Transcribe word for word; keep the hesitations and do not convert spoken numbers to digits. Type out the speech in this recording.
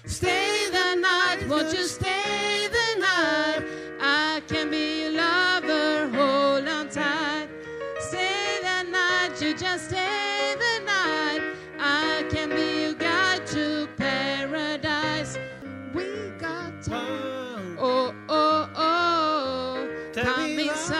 Stay the night, won't you stay the night? I can be your lover, hold on tight. Stay the night, you just stay the night. I can be your guide to paradise. We got time. Oh, oh, oh. Tell Come me inside.